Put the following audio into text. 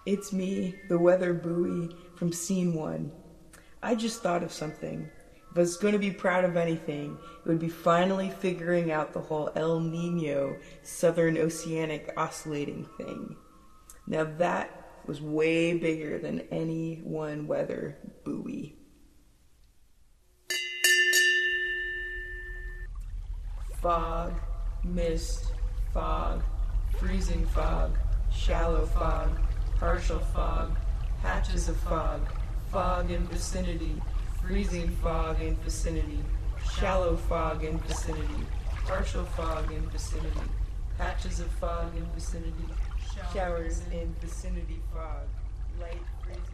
It's me, the weather buoy from scene one. I just thought of something. If I was going to be proud of anything, it would be finally figuring out the whole El Nino Southern Oceanic oscillating thing. Now that was way bigger than any one weather buoy. Fog, mist, fog, freezing fog, shallow fog, partial fog, patches of fog, fog in vicinity, freezing fog in vicinity, shallow fog in vicinity, partial fog in vicinity, patches of fog in vicinity, showers in vicinity fog, light freezing.